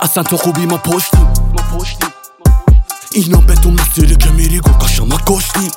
اصلا تو خوبی ما پشتیم اینا به تو مسیری که میری گل کاشا ما کشتیم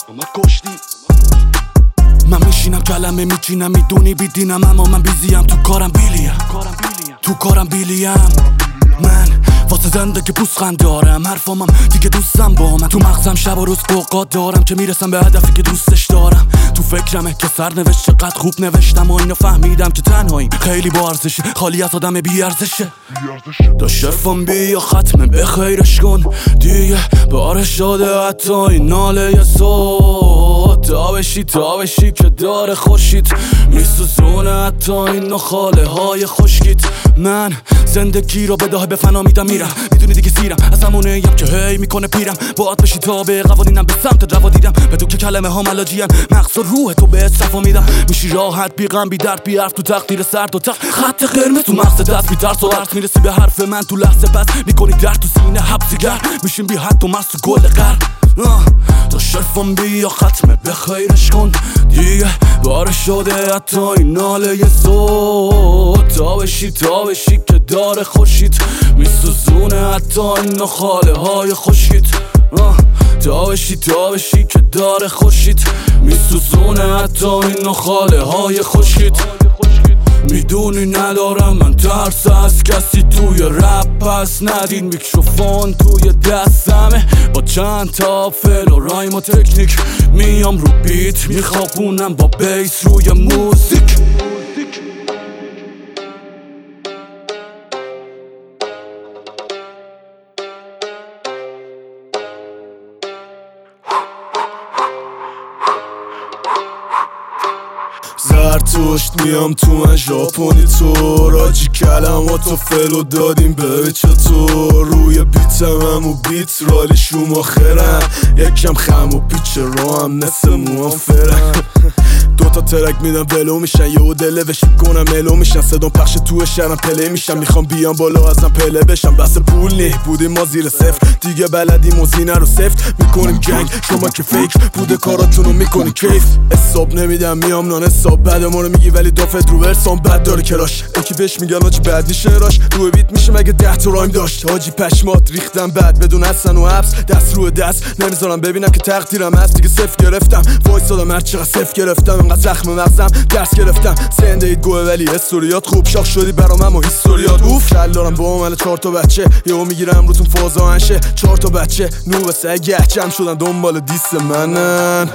من میشینم کلمه میچینم میدونی بیدینم اما من بیزیم تو کارم بیلیم من واسه زندگی پوسخند دارم حرفامم دیگه دوستم با من تو مغزم شب و روز قوقات دارم که میرسم به هدفی که دوستش دارم تو فکرمه که سرنوشت چقدر خوب نوشتم و اینو فهمیدم که تنهاییم خیلی با ارزشه خالی از آدم بی ارزشه دا شرفم بیا ختمه به خیرش کن دیگه بارش داده حتی این ناله صوت تا بشی که داره خورشید میسوزونه حتی این نخاله های خشکیت من زندگی رو بداه به فنا میدم میرم میدونی دیگه سیرم از همونه ایم که هی میکنه پیرم باید بشی تا به قوانینم به سمت روا دیدم به تو که کلمه ها ملاجیم مغز و روح تو به صفا میدم میشی راحت بی غم بی درد بی حرف تو تقدیر سرد و خط قرمز تو مغز دست بی ترس و عرض میرسی به حرف من تو لحظه پس میکنی درد تو سینه حبسیگر میشیم بی حد و مست تو گل قرد تا شرفم بیا ختمه به خیرش کن دیگه باره شده حتی این ناله صوت تا بشی که داره خورشید میسوزونه حتی این نخاله های خشکیت تا بشی که داره خورشید میسوزونه حتی این نخاله های خشکیت میدونی ندارم من ترس از کسی توی رپ پس ندین میکروفون توی دستمه با چند تا فل و رایم و تکنیک میام رو بیت میخوابونم با بیس روی موزیک زرتشت میام تو من ژاپنی تو راجی کلماتو فلو دادیم ببین چطور روی بیتم هم و بیت رالی شما خرم یکم خم و پیچ رو هم مثل موام فرم دوتا ترک میدم ولو میشن یهو دلوش میکنم الو میشن صدام پخش تو شهرم پله میشم میخوام بیام بالا ازم پله بشم بس پول نی بودیم ما زیر صفر دیگه بلدیم و زینه رو سفت میکنیم جنگ شما که فیک بوده کاراتونو میکنی کیف حساب نمیدم میام نان حساب بعد ما رو میگی ولی دافت رو ورسام بد داره کراش اکی بهش میگن آجی بد نیشه راش روی بیت میشه مگه 10 تا رایم داشت حاجی پشمات ریختم بعد بدون حسن و حبس دست رو دست نمیذارم ببینم که تقدیرم هست دیگه صفر گرفتم وایسادم هر چقدر صفر گرفتم انقدر زخم مغزم درس گرفتم زندگیت گوه ولی استوریات خوب شاخ شدی برام اما هیستوریات اوف کل دارم با عمل 4 تا بچه یهو میگیرم روتون فازا انشه 4 تا بچه نو واسه گچم شدن دنبال دیس منن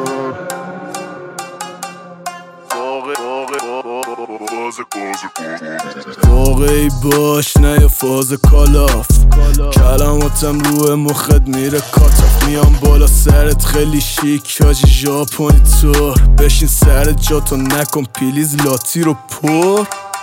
واقعی باش نه یه فاز کالاف کلماتم روی مخت میره کاتاف میام بالا سرت خیلی شیک حاجی ژاپنی طور بشین سر جاتو نکن پلیز لاتی رو پر